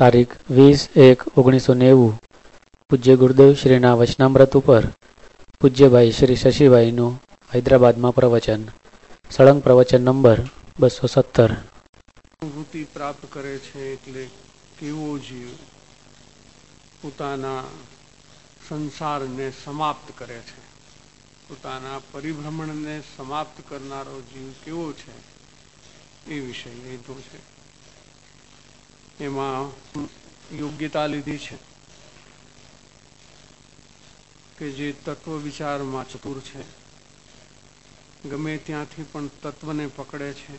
તારીખ 20/1/1990 પૂજ્ય ગુરુદેવ શ્રીના વચનામૃત ઉપર પૂજ્યભાઈ શ્રી શશીભાઈનું હૈદરાબાદમાં પ્રવચન. સળંગ પ્રવચન નંબર 217. અનુભૂતિ પ્રાપ્ત કરે છે એટલે કેવો જીવ પોતાના સંસારને સમાપ્ત કરે છે, પોતાના પરિભ્રમણને સમાપ્ત કરનારો જીવ કેવો છે એ વિષય લીધો છે. એમાં યોગ્યતા લીધી છે કે જે તત્વ વિચારમાં ચતુર છે, ગમે ત્યાંથી પણ તત્વને પકડે છે,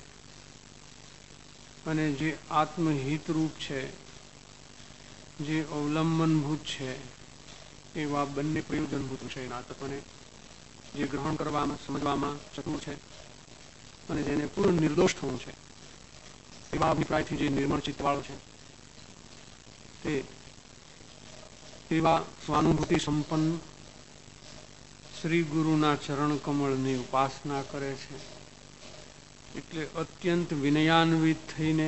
અને જે આત્મહિતરૂપ છે, જે અવલંબનભૂત છે, એવા બંને પ્રયોજનભૂત વિષયના તત્વને જે ગ્રહણ કરવામાં સમજવામાં ચતુર છે અને જેને પૂર્ણ નિર્દોષ થવું છે એવા અભિપ્રાયથી જે નિર્મળ ચિત્તવાળો છે તે એવા સ્વાનુભૂતિ સંપન્ન શ્રી ગુરુના ચરણ કમળની ઉપાસના કરે છે. એટલે અત્યંત વિનયાન્વિત થઈને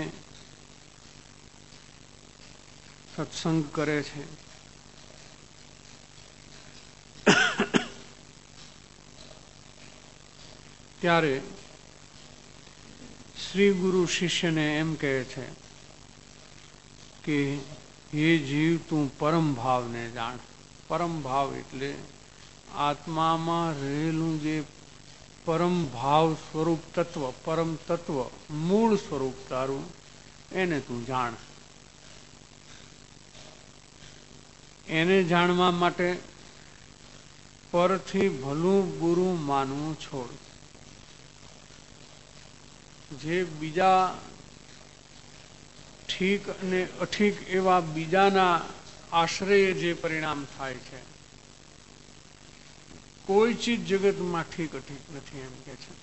સત્સંગ કરે છે. ત્યારે શ્રી ગુરુ શિષ્યને એમ કહે છે કે હે જીવ, તું પરમ ભાવને જાણ. પરમ ભાવ એટલે આત્મામાં રહેલું જે પરમ ભાવ સ્વરૂપ તત્વ, પરમ તત્વ, મૂળ સ્વરૂપ તારું, એને તું જાણ. એને જાણવા માટે પરથી ભલું બુરું માનવું છોડ. જે બીજા ઠીક અને અઠીક એવા બીજાના આશ્રય જે પરિણામ થાય છે, કોઈ ચીજ જગતમાં ઠીક અઠીક નથી એમ કે છે.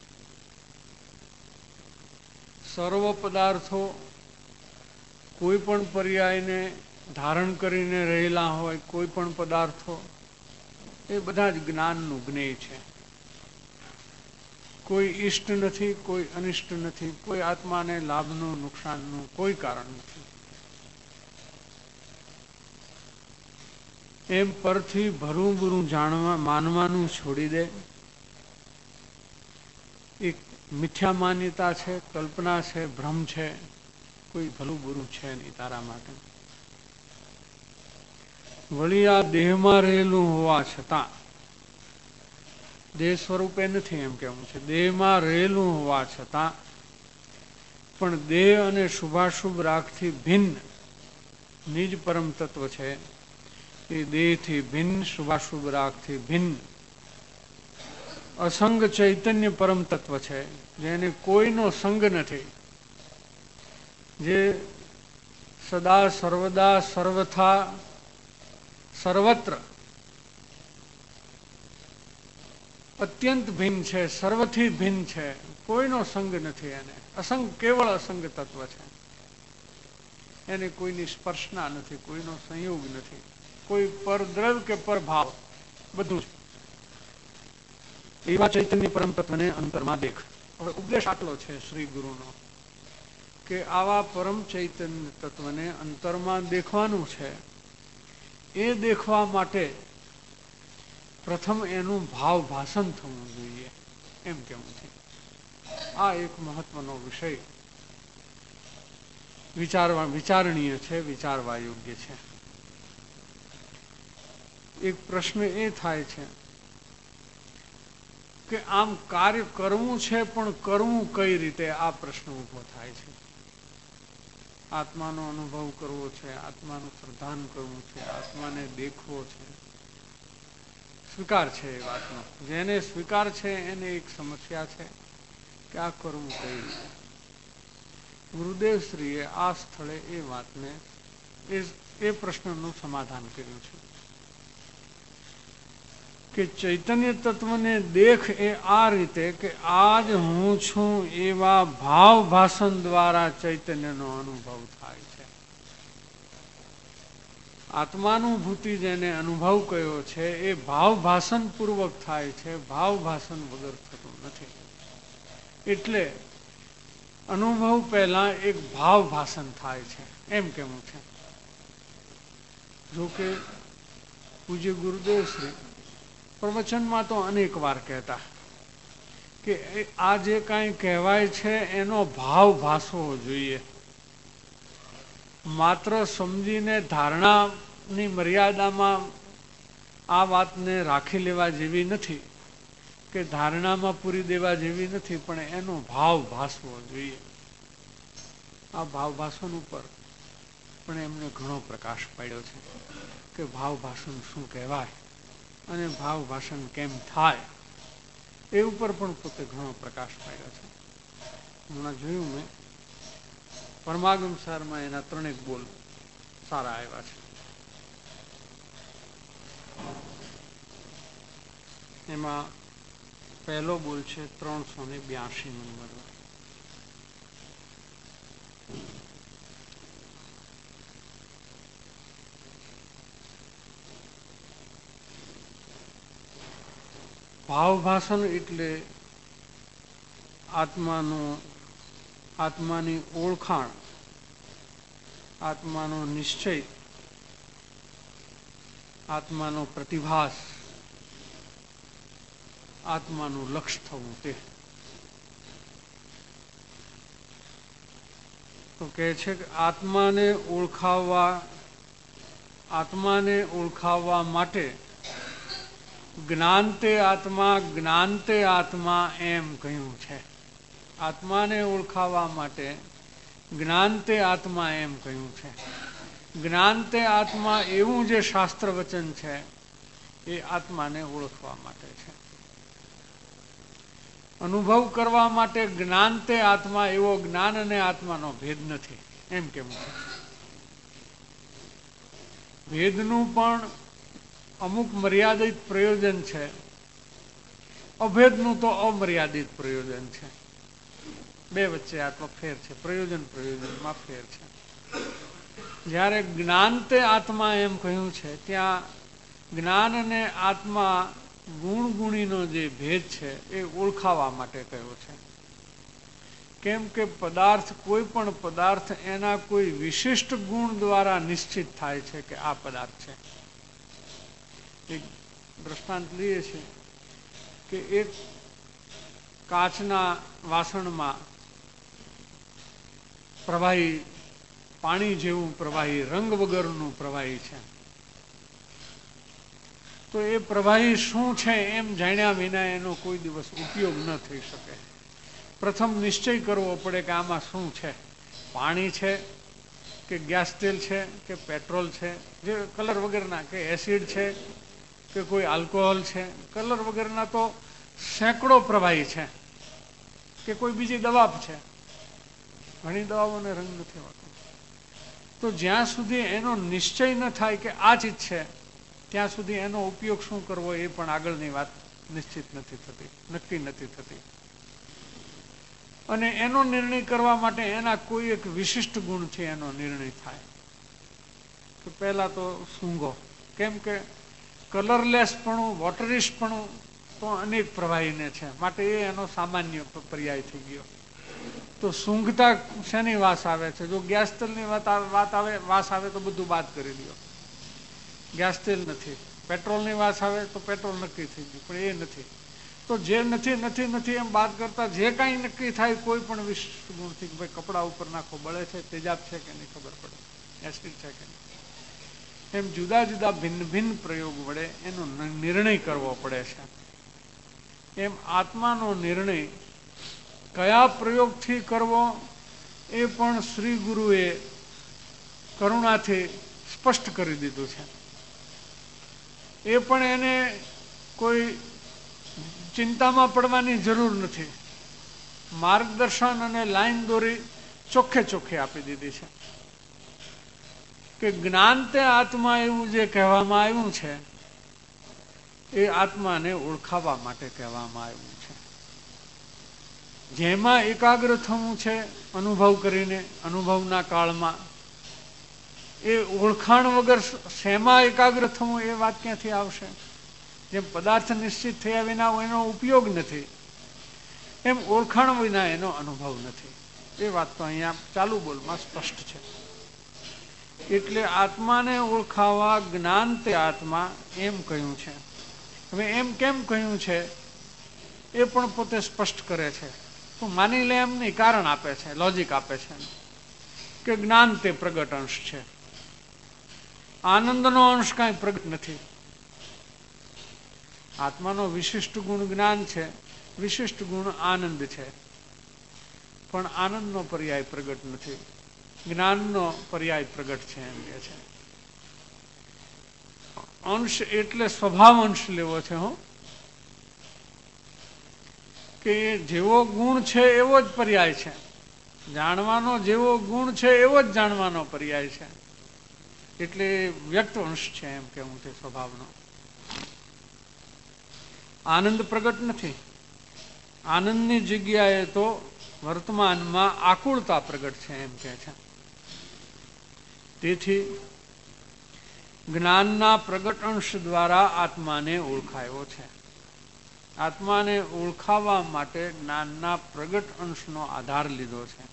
સર્વ પદાર્થો કોઈ પણ પર્યાયને ધારણ કરીને રહેલા હોય, કોઈ પણ પદાર્થો એ બધા જ જ્ઞાનનું જ્ઞેય છે. કોઈ ઈષ્ટ નથી, કોઈ અનિષ્ટ નથી, કોઈ આત્માને લાભનું નુકસાનનું કોઈ કારણ નથી. એમ પરથી ભરું બુરું જાણવા માનવાનું છોડી દે. એક મિથ્યા માન્યતા છે, કલ્પના છે, ભ્રમ છે, કોઈ ભલું બુરું છે નહીં તારા માટે. વળી આ દેહમાં રહેલું હોવા છતાં, દેહ સ્વરૂપે નથી એમ કેવું છે, દેહમાં રહેલું હોવા છતાં પણ દેહ અને શુભાશુભ રાખથી ભિન્ન નિજ પરમ તત્વ છે. એ દેહથી ભિન્ન, શુભાશુભ રાખથી ભિન્ન અસંગ ચૈતન્ય પરમ તત્વ છે, જેને કોઈનો સંગ નથી, જે સદા સર્વદા સર્વથા સર્વત્ર અત્યંત ભિન્ન છે, સર્વથી ભિન્ન છે, કોઈનો સંગ નથી. એને અસંગ, કેવળ અસંગ તત્વ છે. એને કોઈની સ્પર્શના નથી, કોઈનો સંયોગ નથી, કોઈ પરદ્રવ્ય કે પરભાવ, બધું જ એવા ચૈતન્ય પરમ તત્વને અંતરમાં દેખ. હવે ઉપદેશ આટલો છે શ્રી ગુરુનો કે આવા પરમ ચૈતન્ય તત્વને અંતરમાં દેખવાનું છે. એ દેખવા માટે પ્રથમ એનું ભાવ ભાષણ થવું જોઈએ એમ કેવું છે. આ એક મહત્વનો વિષય વિચારણીય છે, વિચારવા યોગ્ય છે. એક પ્રશ્ન એ થાય છે કે આમ કાર્ય કરવું છે, પણ કરવું કઈ રીતે? આ પ્રશ્ન ઉભો થાય છે. આત્માનો અનુભવ કરવો છે, આત્માનું પ્રધાન કરવું છે, આત્માને દેખવો છે, સ્વીકાર છે એ વાતનો. જેને સ્વીકાર છે એને એક સમસ્યા છે કે આ કરવું કઈ રીતે. ગુરુદેવશ્રીએ આ સ્થળે એ વાતને એ પ્રશ્નનું સમાધાન કર્યું છે કે ચૈતન્ય તત્વને દેખ એ આ રીતે કે આજ હું છું એવા ભાવ ભાષણ દ્વારા ચૈતન્યનો અનુભવ થાય છે. આત્માનુભૂતિ જેને અનુભવ કયો છે એ ભાવ ભાષણ પૂર્વક થાય છે, ભાવ ભાષણ વગર થતું નથી. એટલે અનુભવ પહેલા એક ભાવ ભાષણ થાય છે એમ કેવું છે. જો કે પૂજ્ય ગુરુદેવ શ્રી પ્રવચનમાં તો અનેક વાર કહેતા કે આ જે કાંઈ કહેવાય છે એનો ભાવ ભાસવો જોઈએ. માત્ર સમજીને ધારણાની મર્યાદામાં આ વાતને રાખી લેવા જેવી નથી કે ધારણામાં પૂરી દેવા જેવી નથી, પણ એનો ભાવ ભાસવો જોઈએ. આ ભાવ ભાષણ ઉપર પણ એમને ઘણો પ્રકાશ પાડ્યો છે કે ભાવ ભાષણ શું કહેવાય અને ભાવ ભાષણ કેમ થાય એ ઉપર પણ પોતે ઘણો પ્રકાશ પાડ્યો છે. હમણાં જોયું મેં પરમાગમ સારમાં એના 3 બોલ સારા આવ્યા છે. એમાં પહેલો બોલ છે 382 નંબર. ભાવ ભાષણ એટલે આત્માની ઓળખાણ, આત્માનો નિશ્ચય, આત્માનો પ્રતિભાસ, આત્માનું લક્ષ્ય થવું. તે તો કહે છે કે આત્માને ઓળખાવવા માટે જ્ઞાનતે આત્મા એમ કહ્યું છે. આત્માને ઓળખાવવા માટે જ્ઞાનતે આત્મા એમ કહ્યું છે. જ્ઞાનતે આત્મા એવું જે શાસ્ત્ર વચન છે એ આત્માને ઓળખવા માટે છે. અનુભવ કરવા માટે જ્ઞાનતે આત્મા એવો જ્ઞાન અને આત્માનો ભેદ નથી એમ કેવું છે. ભેદનું પણ અમુક મર્યાદિત પ્રયોજન છે, અભેદનું તો અમર્યાદિત પ્રયોજન છે. બે વચ્ચે આ તો ફેર છે, પ્રયોજનમાં ફેર છે. જ્યારે જ્ઞાનતે આત્મા એમ કહ્યું છે ત્યાં જ્ઞાન અને આત્મા ગુણગુણીનો જે ભેદ છે એ ઓળખાવા માટે કહ્યો છે. કેમ કે કોઈ પણ પદાર્થ એના કોઈ વિશિષ્ટ ગુણ દ્વારા નિશ્ચિત થાય છે કે આ પદાર્થ છે. એક દ્રષ્ટાંત લઈએ છીએ કે એક કાચના વાસણમાં પ્રવાહી પાણી જેવું પ્રવાહી, રંગ વગરનું પ્રવાહી છે. તો એ પ્રવાહી શું છે એમ જાણ્યા વિના એનો કોઈ દિવસ ઉપયોગ ન થઈ શકે. પ્રથમ નિશ્ચય કરવો પડે કે આમાં શું છે, પાણી છે કે ગેસ તેલ છે કે પેટ્રોલ છે, જે કલર વગરના, કે એસિડ છે કે કોઈ આલ્કોહોલ છે. કલર વગરના તો સેંકડો પ્રવાહી છે કે કોઈ બીજી દવા છે. ઘણી દવાઓને રંગ નથી હોતો. તો જ્યાં સુધી એનો નિશ્ચય ન થાય કે આ ચીજ છે ત્યાં સુધી એનો ઉપયોગ શું કરવો એ પણ આગળની વાત નિશ્ચિત નથી થતી, નક્કી નથી થતી. અને એનો નિર્ણય કરવા માટે એના કોઈ એક વિશિષ્ટ ગુણથી એનો નિર્ણય થાય. તો પહેલા તો સૂંઘો, કેમ કે કલરલેસપણું, વોટરીશપણું તો અનેક પ્રવાહીને છે, માટે એ એનો સામાન્ય પર્યાય થઈ ગયો. તો સૂંઘતા શેની વાસ આવે છે? જો ગેસ તેલની વાસ આવે તો બધું બાદ કરી દો, ગેસ તેલ નથી. પેટ્રોલની વાસ આવે તો પેટ્રોલ નક્કી થઈ ગયું, પણ એ નથી. તો જે નથી એમ બાદ કરતા જે કાંઈ નક્કી થાય કોઈ પણ વિશિષ્ટ ગુણથી, ભાઈ કપડા ઉપર નાખો, બળે છે, તેજાબ છે કે નહીં ખબર પડે, એસિડ છે કે નહીં. એમ જુદા જુદા ભિન્ન ભિન્ન પ્રયોગ વડે એનો નિર્ણય કરવો પડે છે. એમ આત્માનો નિર્ણય કયા પ્રયોગથી કરવો એ પણ શ્રી ગુરુએ કરુણાથી સ્પષ્ટ કરી દીધું છે. એ પણ એને કોઈ ચિંતામાં પડવાની જરૂર નથી. માર્ગદર્શન અને લાઈન દોરી ચોખ્ખે આપી દીધી છે કે જ્ઞાનતે આત્મા એવું જે કહેવામાં આવ્યું છે એ આત્માને ઓળખાવવા માટે કહેવામાં આવ્યું છે. જેમાં એકાગ્ર થવું છે અનુભવ કરીને, અનુભવના કાળમાં, એ ઓળખાણ વગર શેમાં એકાગ્ર થવું એ વાત ક્યાંથી આવશે? જેમ પદાર્થ નિશ્ચિત થયા વિના એનો ઉપયોગ નથી, એમ ઓળખાણ વિના એનો અનુભવ નથી. એ વાત તો અહીંયા ચાલુ બોલમાં સ્પષ્ટ છે. એટલે આત્માને ઓળખાવા જ્ઞાન તે આત્મા એમ કહ્યું છે. હવે એમ કેમ કહ્યું છે એ પણ પોતે સ્પષ્ટ કરે છે. તો માની લે એમ નહીં, કારણ આપે છે, લોજિક આપે છે કે જ્ઞાન તે પ્રગટ અંશ છે. આનંદનો અંશ કાંઈ પ્રગટ નથી. આત્માનો વિશિષ્ટ ગુણ જ્ઞાન છે, વિશિષ્ટ ગુણ આનંદ છે, પણ આનંદનો પર્યાય પ્રગટ નથી, જ્ઞાનનો પર્યાય પ્રગટ છે એમ કે છે. અંશ એટલે સ્વભાવ અંશ લેવો છે હો, કે જેવો ગુણ છે એવો જ પર્યાય છે. જાણવાનો જેવો ગુણ છે એવો જ જાણવાનો પર્યાય છે. એટલે વ્યક્ત અંશ છે એમ કેવું તે સ્વભાવનો. આનંદ પ્રગટ નથી. આનંદની જગ્યાએ તો વર્તમાનમાં આકુળતા પ્રગટ છે એમ કે છે. તેથી જ્ઞાનના પ્રગટ અંશ દ્વારા આત્માને ઓળખાયો છે. આત્માને ઓળખાવા માટે જ્ઞાનના પ્રગટ અંશનો આધાર લીધો છે.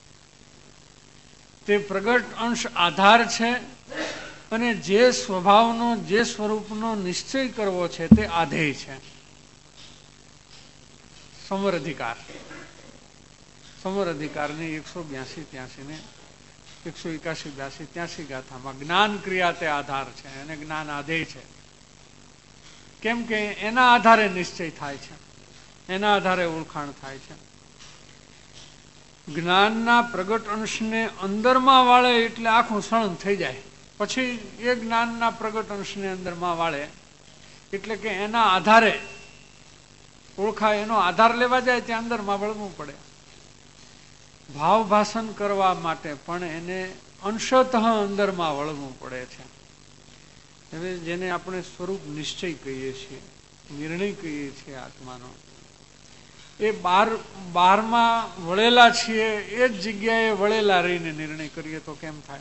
તે પ્રગટ અંશ આધાર છે અને જે સ્વભાવનો, જે સ્વરૂપનો નિશ્ચય કરવો છે તે આધેય છે. સમર અધિકાર, સમર અધિકારની 182-83 ને 181-82 ગાથામાં જ્ઞાન ક્રિયા તે આધાર છે અને જ્ઞાન આધેય છે. કેમ કે એના આધારે નિશ્ચય થાય છે, એના આધારે ઓળખાણ થાય છે. જ્ઞાનના પ્રગટ અંશને અંદરમાં વાળે એટલે આખું સળંગ થઈ જાય. પછી એ જ્ઞાનના પ્રગટ અંશને અંદરમાં વાળે એટલે કે એના આધારે ઓળખાય, એનો આધાર લેવા જાય ત્યાં અંદરમાં વળવું પડે. ભાવ ભાષણ કરવા માટે પણ એને અંશતઃ અંદરમાં વળવું પડે છે. હવે જેને આપણે સ્વરૂપ નિશ્ચય કહીએ છીએ, નિર્ણય કહીએ છીએ આત્માનો, એ બહારમાં વળેલા છીએ એ જ જગ્યાએ વળેલા રહીને નિર્ણય કરીએ તો કેમ થાય?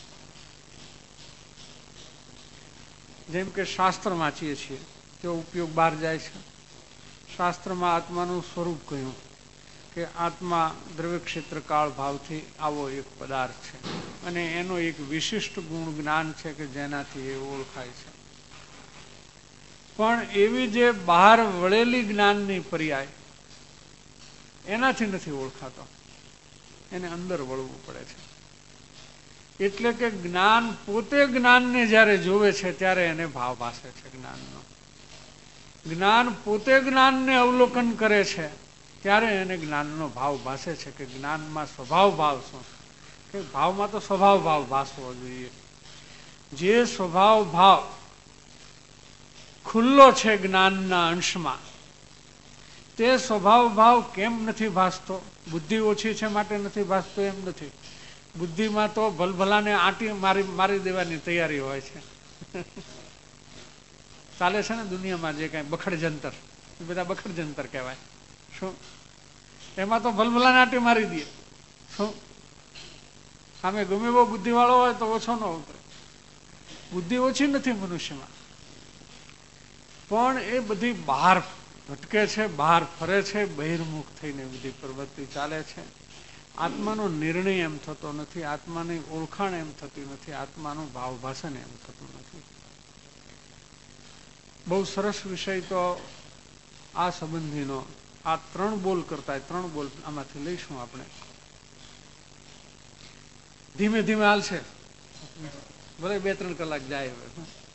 જેમ કે શાસ્ત્ર વાંચીએ છીએ તેઓ ઉપયોગ બહાર જાય છે. શાસ્ત્રમાં આત્માનું સ્વરૂપ કહ્યું કે આત્મા દ્રવ્ય ક્ષેત્ર કાળ ભાવથી આવો એક પદાર્થ છે અને એનો એક વિશિષ્ટ ગુણ જ્ઞાન છે કે જેનાથી એ ઓળખાય છે. પણ એવી જે બહાર વળેલી જ્ઞાનની પર્યાય એનાથી નથી ઓળખાતો, એને અંદર વળવું પડે છે. એટલે કે જ્ઞાન પોતે જ્ઞાનને જ્યારે જોવે છે ત્યારે એને ભાવ ભાસે છે જ્ઞાનનો. જ્ઞાન પોતે જ્ઞાનને અવલોકન કરે છે ત્યારે એને જ્ઞાનનો ભાવ ભાસે છે કે જ્ઞાનમાં સ્વભાવ ભાવ શું, કે ભાવમાં તો સ્વભાવ ભાવ ભાસવો જોઈએ. જે સ્વભાવ ભાવ ખુલ્લો છે જ્ઞાનના અંશમાં, તે સ્વભાવ ભાવ કેમ નથી ભાસતો? બુદ્ધિ ઓછી છે માટે નથી ભાસતો એમ નથી. બુદ્ધિમાં તો ભલભલાને આંટી મારી દેવાની તૈયારી હોય છે. ચાલે છે ને દુનિયામાં જે કઈ બખડ જંતર, એ બધા બખડ જંતર કહેવાય. શું એમાં તો ભલભલાને આંટી મારી દે. શું સામે ગમે એવો બુદ્ધિવાળો હોય તો ઓછો ન ઉતરે. બુદ્ધિ ઓછી નથી મનુષ્યમાં, પણ એ બધી બહાર ભટકે છે, બહાર ફરે છે, બહિર્મુખ થઈને બધી પ્રવૃત્તિ ચાલે છે. આત્માનો નિર્ણય એમ થતો નથી, આત્માની ઓળખાણ એમ થતી નથી, આત્માનું ભાવ ભાષણ એમ થતું નથી. બહુ સરસ વિષય તો આ સંબંધીનો આ 3 બોલ કરતા 3 બોલ આમાંથી લઈશું આપણે. ધીમે ધીમે હાલશે, ભલે 2-3 કલાક જાય હવે,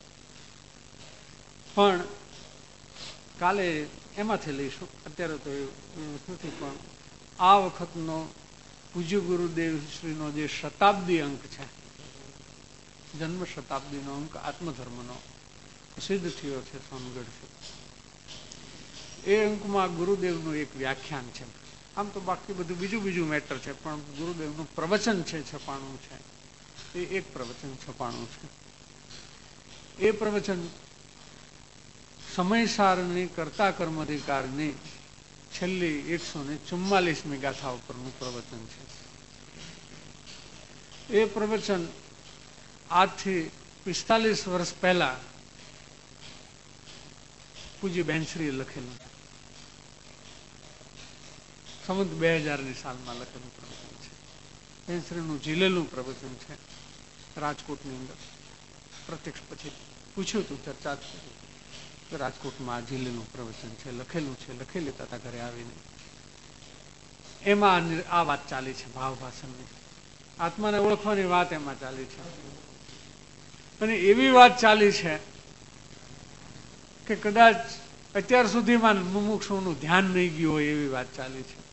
પણ કાલે એમાંથી લઈશું. અત્યારે તો એવું નથી, પણ આ વખતનો પૂજ્ય ગુરુદેવ શ્રીનો જે શતાબ્દી અંક છે, જન્મ શતાબ્દીનો અંક આત્મધર્મનો પ્રસિદ્ધ થયો છે સોનગઢથી, એ અંકમાં ગુરુદેવનું એક વ્યાખ્યાન છે. આમ તો બાકી બધું બીજું મેટર છે, પણ ગુરુદેવનું પ્રવચન છે છપાણું છે, એ એક પ્રવચન છપાણું છે. એ પ્રવચન સમયસારની કર્તા કર્મ અધિકારની છેલ્લી 144મી ગાથા ઉપરનું પ્રવચન છે. એ પ્રવચન આજથી 45 વર્ષ પહેલા પૂજ્ય બેનશ્રીએ લખેલું, સંવત 2000ની સાલમાં લખેલું પ્રવચન છે. બેનશ્રીનું જીલેલું પ્રવચન છે. રાજકોટની અંદર પ્રત્યક્ષ પછી પૂછ્યું હતું, ચર્ચા રાજકોટમાં આ જિલ્લાનું પ્રવચન છે, લખેલું છે, લખી લેતા હતા ઘરે આવીને. એમાં આ વાત ચાલી છે, ભાવ ભાષણની આત્માને ઓળખવાની વાત એમાં ચાલી છે. અને એવી વાત ચાલી છે કે કદાચ અત્યાર સુધીમાં મુમુક્ષુનું ધ્યાન નહીં ગયું હોય એવી વાત ચાલી છે.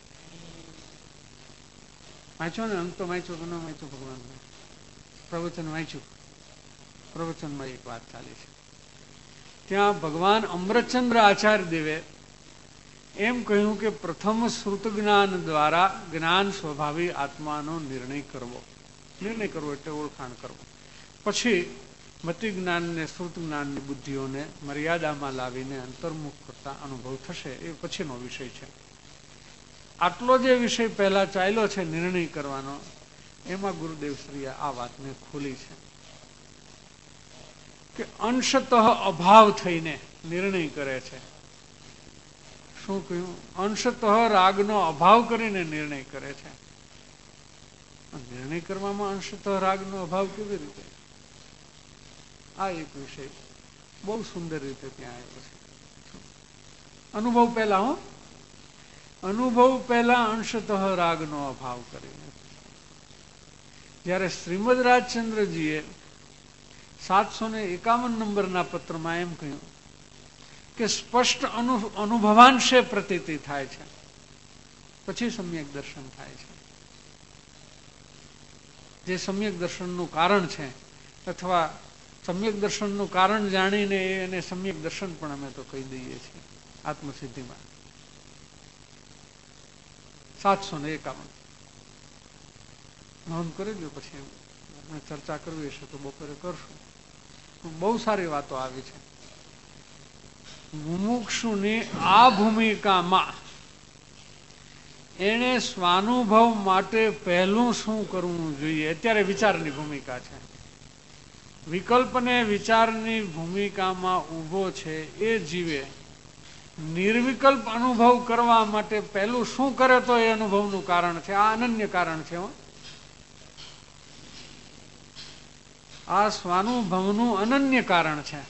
વાંચો ને, અંત તો વાંચો કે ન વાંચો, ભગવાન પ્રવચન વાંચ્યું, પ્રવચનમાં એક વાત ચાલી છે. ત્યાં ભગવાન અમૃતચંદ્ર આચાર્ય દેવે એમ કહ્યું કે પ્રથમ શ્રુત જ્ઞાન દ્વારા જ્ઞાન સ્વભાવી આત્માનો નિર્ણય કરવો એટલે ઓળખાણ કરવો. પછી મતિ જ્ઞાન ને શ્રુત જ્ઞાનની બુદ્ધિઓને મર્યાદામાં લાવીને અંતર્મુખ કરતા અનુભવ થશે. એ પછીનો વિષય છે. આટલો જે વિષય પહેલા ચાલ્યો છે નિર્ણય કરવાનો, એમાં ગુરુદેવશ્રીએ આ વાતને ખોલી છે કે અંશતઃ અભાવ થઈને નિર્ણય કરે છે. શું કહ્યું? અંશતઃ રાગનો અભાવ કરીને નિર્ણય કરે છે. નિર્ણય કરવામાં અંશતઃ રાગનો અભાવ કેવી રીતે? આ એક વિષય બહુ સુંદર રીતે ત્યાં આવ્યો છે. અનુભવ પહેલા અંશતઃ રાગનો અભાવ કરીને. જ્યારે શ્રીમદ રાજચંદ્રજીએ 751 નંબરના પત્રમાં એમ કહ્યું કે સ્પષ્ટ અનુભવાંશે પ્રતીતિ થાય છે, પછી સમ્યક દર્શન થાય છે. જે સમ્યક દર્શનનું કારણ છે, અથવા સમ્યક દર્શનનું કારણ જાણીને એને સમ્યક દર્શન પણ અમે તો કહી દઈએ છીએ આત્મસિદ્ધિમાં. 751 નોંધ કરી દો, પછી આપણે ચર્ચા કરવી હશે તો બપોરે કરશું. બહુ સારી વાતો આવી છે. મુમુક્ષુની આ ભૂમિકામાં એને સ્વાનુભવ માટે પહેલું શું કરવું જોઈએ? અત્યારે વિચારની ભૂમિકા છે. વિકલ્પને વિચારની ભૂમિકામાં ઊભો છે એ જીવે નિર્વિકલ્પ અનુભવ કરવા માટે પહેલું શું કરે તો એ અનુભવનું કારણ છે. આ અનન્ય કારણ છે. આ સ્વાનુભવનું અનન્ય કારણ છે.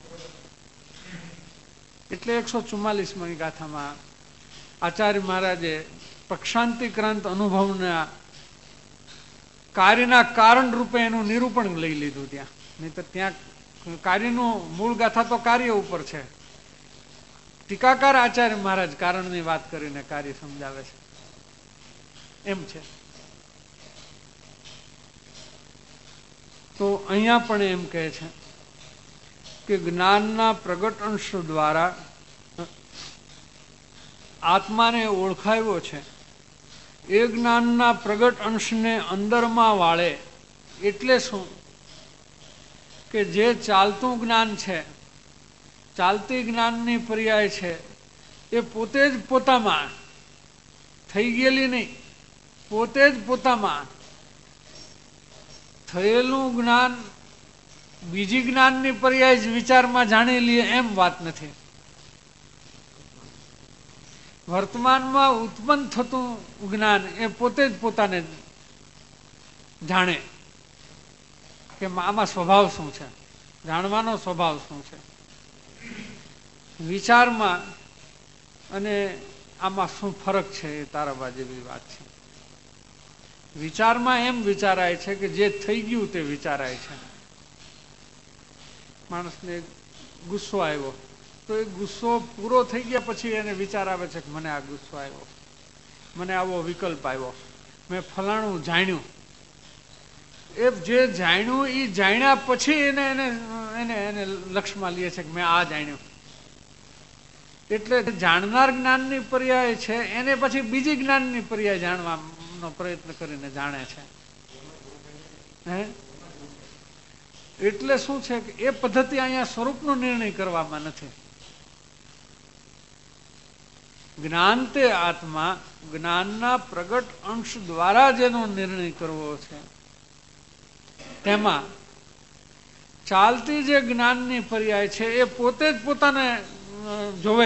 એટલે 144મી ગાથામાં આચાર્ય મહારાજે પક્ષાંતિક્રાંત અનુભવના કાર્યના કારણ રૂપે એનું નિરૂપણ લઈ લીધું ત્યાં. નહીં તો ત્યાં કાર્યનું મૂળ ગાથા તો કાર્ય ઉપર છે. ટીકાકાર આચાર્ય મહારાજ કારણની વાત કરીને કાર્ય સમજાવે છે. એમ છે. તો અહીંયા પણ એમ કહે છે કે જ્ઞાનના પ્રગટ અંશ દ્વારા આત્માને ઓળખાવ્યો છે. એ જ્ઞાનના પ્રગટ અંશને અંદરમાં વાળે એટલે શું? કે જે ચાલતું જ્ઞાન છે, ચાલતી જ્ઞાનની પર્યાય છે, એ પોતે જ પોતામાં થઈ ગયેલી નહીં, પોતે જ પોતામાં થયેલું જ્ઞાન બીજી જ્ઞાનની પર્યાય જ વિચારમાં જાણી લઈએ એમ વાત નથી. વર્તમાનમાં ઉત્પન્ન થતું જ્ઞાન એ પોતે જ પોતાને જાણે કે આમાં સ્વભાવ શું છે, જાણવાનો સ્વભાવ શું છે. વિચારમાં અને આમાં શું ફરક છે એ તારવા જેવી વાત છે. વિચારમાં એમ વિચારાય છે કે જે થઈ ગયું તે વિચારાય છે. માણસને ગુસ્સો આવ્યો તો એ ગુસ્સો પૂરો થઈ ગયા પછી એને વિચાર આવે છે કે મને આ ગુસ્સો આવ્યો, મને આવો વિકલ્પ આવ્યો, મેં ફલાણું જાણ્યું. એ જે જાણ્યું એ જાણ્યા પછી એને લક્ષમાં લે છે કે મેં આ જાણ્યું. એટલે જાણનાર જ્ઞાનની પર્યાય છે એને પછી બીજી જ્ઞાનની પર્યાય જાણવાનો પ્રયત્ન કરીને જાણે છે. એટલે શું છે કે એ પદ્ધતિ અહીંયા સ્વરૂપનો નિર્ણય કરવામાં નથી. જ્ઞાન તે આત્મા જ્ઞાનના પ્રગટ અંશ દ્વારા જેનો નિર્ણય કરવો છે, તેમાં ચાલતી જે જ્ઞાનની પર્યાય છે એ પોતે જ પોતાને જોવે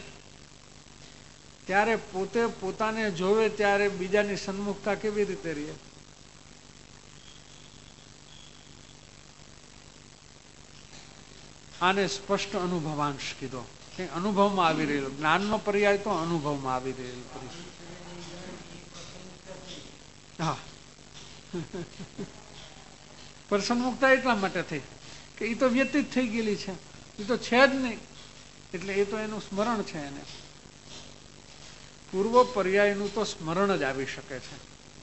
ત્યારે પોતે પોતાને જોવે ત્યારે બીજાની સન્મુખતા કેવી રીતે રહે? આને સ્પષ્ટ અનુભવાંશ કીધો, કે અનુભવમાં આવી રહેલો. જ્ઞાનનો પર્યાય તો અનુભવમાં આવી રહેલો. હા, પર્સન મુક્તા એટલા માટે થઈ કે એ તો વ્યતીત થઈ ગયેલી છે, એ તો છે જ નહીં, એટલે એ તો એનું સ્મરણ છે. એને પૂર્વ પર્યાયનું તો સ્મરણ જ આવી શકે છે.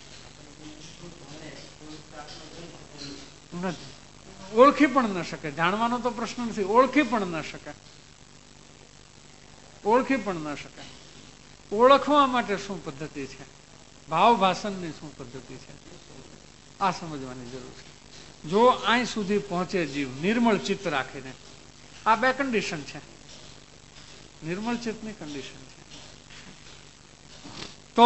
ઓળખી પણ ન શકે, જાણવાનો તો પ્રશ્ન નથી, ઓળખી પણ ન શકે. ઓળખી પણ ન શકે. ઓળખવા માટે શું પદ્ધતિ છે, ભાવ ભાષણની શું પદ્ધતિ છે, આ સમજવાની જરૂર છે. જો અહીં સુધી પહોંચે જીવ નિર્મળ ચિત્ત રાખીને, આ બે કન્ડિશન છે, નિર્મળ ચિત્તની કન્ડિશન છે, તો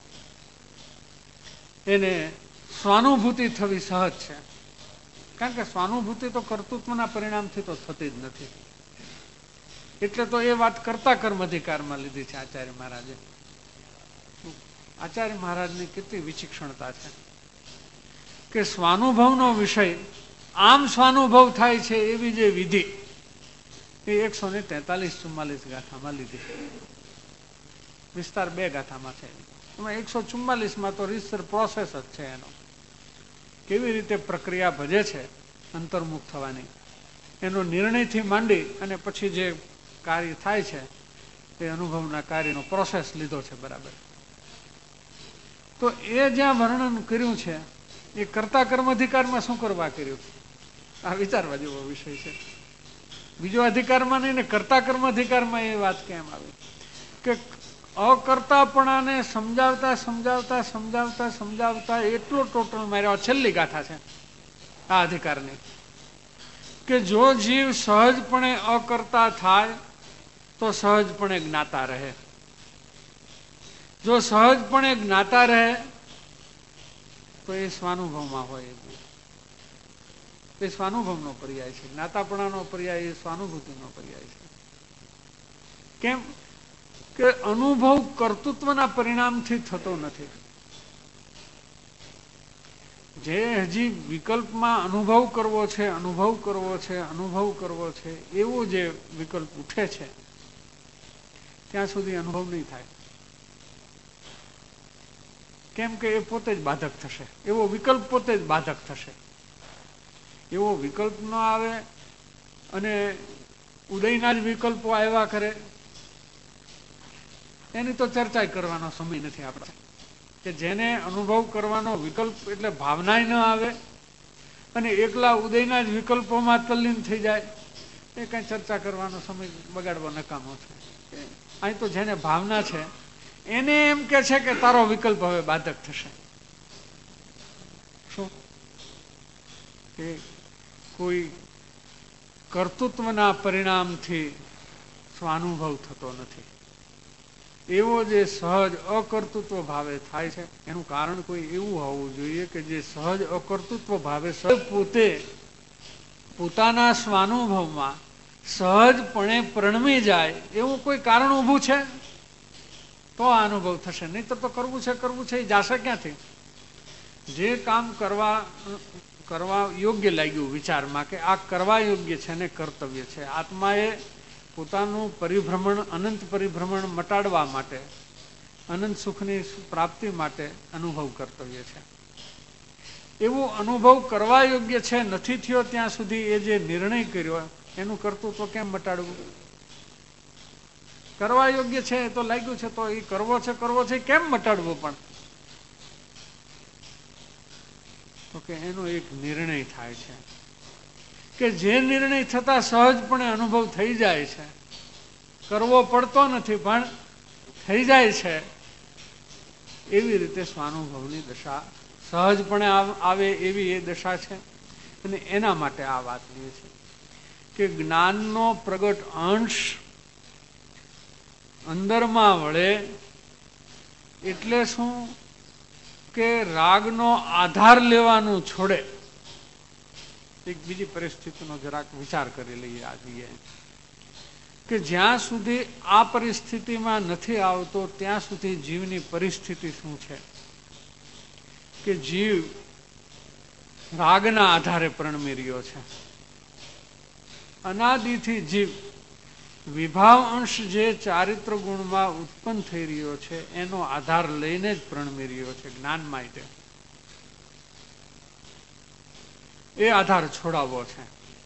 એને સ્વાનુભૂતિ થવી સહજ છે. કારણ કે સ્વાનુભૂતિ તો કર્તૃત્વના પરિણામથી તો થતી જ નથી. એટલે તો એ વાત કરતા કર્મ અધિકારમાં લીધી છે આચાર્ય મહારાજે. આચાર્ય મહારાજની કેટલી વિચિક્ષણતા છે કે સ્વાનુભવનો વિષય આમ સ્વાનુભવ થાય છે એવી જે વિધિ એ 143-44 ગાથામાં લીધી. વિસ્તાર 2 ગાથામાં છે. એમાં 144માં તો રીતસર પ્રોસેસ જ છે એનો, કેવી રીતે પ્રક્રિયા ભજે છે અંતર્મુખ થવાની, એનો નિર્ણયથી માંડી અને પછી જે કાર્ય થાય છે એ અનુભવના કાર્યનો પ્રોસેસ લીધો છે. બરાબર. તો એ જ્યાં વર્ણન કર્યું છે એ કર્તા કર્મ અધિકારમાં શું કરવા કર્યું, આ વિચારવા જેવો વિષય છે. બીજો અધિકારમાં નહીં ને કર્તા કર્મ અધિકારમાં એ વાત કેમ આવી કે અકર્તાપણાને સમજાવતા સમજાવતા સમજાવતા સમજાવતા એટલો ટોટલ માર્યો. છેલ્લી ગાથા છે આ અધિકારની, કે જો જીવ સહજપણે અકર્તા થાય તો સહજપણે જ્ઞાતા રહે. જો સહજપણે જ્ઞાતા રહે તો એ સ્વાનુભવમાં હોય. એ સ્વાનુભવનો પર્યાય છે. જ્ઞાતાપણાનો પર્યાય એ સ્વાનુભૂતિનો પર્યાય છે. કેમ કે અનુભવ કર્તૃત્વના પરિણામથી થતો નથી. જે હજી વિકલ્પમાં અનુભવ કરવો છે, અનુભવ કરવો છે, અનુભવ કરવો છે, એવો જે વિકલ્પ ઉઠે છે ત્યાં સુધી અનુભવ નહીં થાય. કેમ કે એ પોતે જ બાધક થશે. એવો વિકલ્પ પોતે જ બાધક થશે. એવો વિકલ્પ ન આવે અને ઉદયના જ વિકલ્પો આવ્યા કરે એની તો ચર્ચા કરવાનો સમય નથી આપણે. કે જેને અનુભવ કરવાનો વિકલ્પ એટલે ભાવનાય ન આવે અને એકલા ઉદયના જ વિકલ્પોમાં તલ્લીન થઈ જાય, એ કઈ ચર્ચા કરવાનો સમય બગાડવો નકામો છે. અહીં તો જેને ભાવના છે એને એમ કે છે કે તારો વિકલ્પ હવે બાધક થશે. શું કે કોઈ કર્તૃત્વના પરિણામથી સ્વાનુભવ થતો નથી. એવો જે સહજ અકર્તૃત્વ ભાવે થાય છે એનું કારણ કોઈ એવું હોવું જોઈએ કે જે સહજ અકર્તૃત્વ ભાવે પોતે પોતાના સ્વાનુભવમાં સહજપણે પ્રણમી જાય એવું કોઈ કારણ ઊભું છે તો આ અનુભવ થશે. નહીં તો કરવું છે એ જાશે ક્યાંથી? જે કામ કરવા યોગ્ય લાગ્યું વિચારમાં કે આ કરવા યોગ્ય છે ને કર્તવ્ય છે, આત્માએ પોતાનું પરિભ્રમણ, અનંત પરિભ્રમણ મટાડવા માટે, અનંત સુખની પ્રાપ્તિ માટે અનુભવ કર્તવ્ય છે. એવો અનુભવ કરવા યોગ્ય છે નથી થયો ત્યાં સુધી એ જે નિર્ણય કર્યો એનું કર્તૃત્વ કેમ મટાડવું? કરવા યોગ્ય છે એ તો લાગ્યું છે તો એ કરવો છે કેમ મટાડવો? પણ તો કે એનો એક નિર્ણય થાય છે કે જે નિર્ણય થતા સહજપણે અનુભવ થઈ જાય છે, કરવો પડતો નથી પણ થઈ જાય છે, એવી રીતે સ્વાનુભવની દશા સહજપણે આવે એવી એ દશા છે. અને એના માટે આ વાત એ છે કે જ્ઞાનનો પ્રગટ અંશ અંદરમાં વળે એટલે શું કે રાગનો આધાર લેવાનું છોડે. એક બીજી પરિસ્થિતિનો જરાક વિચાર કરી લઈએ આજે કે જ્યાં સુધી આ પરિસ્થિતિમાં નથી આવતો ત્યાં સુધી જીવની પરિસ્થિતિ શું છે કે જીવ રાગના આધારે પ્રણમી રહ્યો છે. અનાદિથી જીવ વિભાવ અંશ જે ચારિત્ર ગુણમાં ઉત્પન્ન થઈ રહ્યો છે એનો આધાર લઈને જ પ્રણમી રહ્યો છે જ્ઞાન માટે. એ આધાર છોડાવવો છે.